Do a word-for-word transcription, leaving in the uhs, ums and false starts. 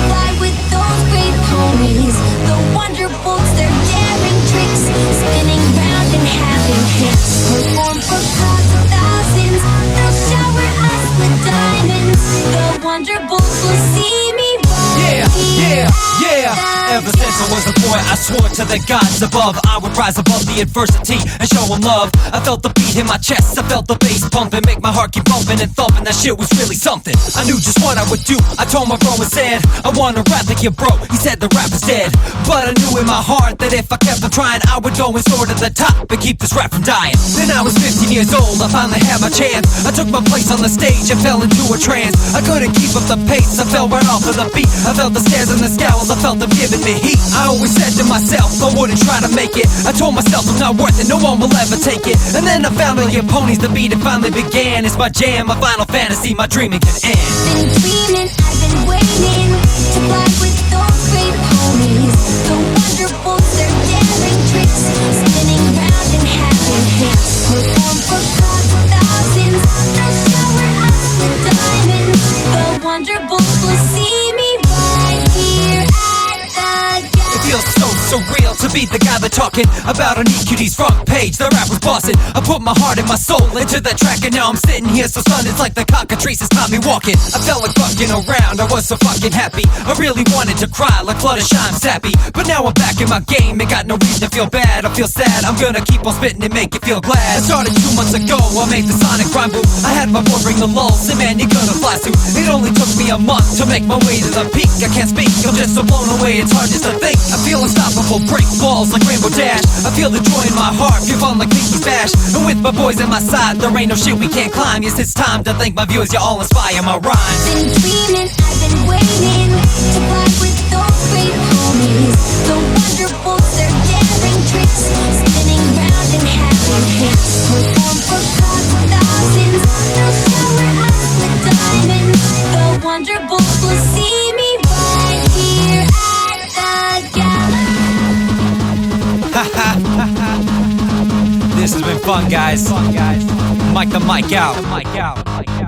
fly with those great ponies. The Wonderbolts, their daring tricks, spinning round and having hits. Perform for crowds of thousands, they'll shower us with diamonds. The Wonderbolts will see me right Yeah, here yeah, yeah. at Ever the since I was a boy, I swore to the gods above I would rise above the adversity and show them love. I felt the beat in my chest, I felt the bass pumping, make my heart keep bumping and thumping. That shit was really something. I knew just what I would do. I told my bro and said, I wanna rap like you, bro. He said the rap is dead, but I knew in my heart that if I kept on trying, I would go and soar to the top and keep this rap from dying. Then I was fifteen years old, I finally had my chance. I took my place on the stage and fell into a trance. I couldn't keep up the pace, I fell right off of the beat. I felt the stares and the scowls, I felt them giving me heat. I always said to myself, I wouldn't try to make it. I told myself I'm not worth it, no one will ever take it. And then I found Million Ponies, the beat it finally began. It's my jam, my final fantasy, my dreaming can end. Been dreaming, I've been waiting to fly with those great ponies. The Wonderbolts, their daring tricks, spinning round and having hits. Perform for crowds of thousands, they'll shower us with diamonds. The Wonderbolts will see me right here at the It feels so surreal to be the guy that's talking about on E Q D's front page. The rap was bossing. I put my heart and my soul into that track, and now I'm sitting here so stunned. It's like the cockatrices taught me walking. I felt like fucking around. I was so fucking happy. I really wanted to cry like Fluttershy, I'm sappy. But now I'm back in my game. Ain't got no reason to feel bad. I feel sad. I'm gonna keep on spitting and make you feel glad. I started two months ago. I made the sonic rhyme boom. I had my boy bring the lulls. And man, you're gonna fly soon. It only took me a month to make my way to the peak. I can't speak. I'm just so blown away. It's hard just to think. I feel unstoppable. Break walls like Rainbow Dash. I feel the joy in my heart. Give on like Pinky Smash. And with my boys at my side, there ain't no shit we can't climb. Yes, it's time to thank my viewers. You all inspire my rhymes. Been dreaming, I've been waiting to fly with those great ponies. The Wonderbolts, their daring tricks, spinning round and having hits. Perform for crowds of thousands, they'll shower us with diamonds. The Wonderbolts will see me right here at the gala. This has been fun, guys. Mike the mic out. Mic out.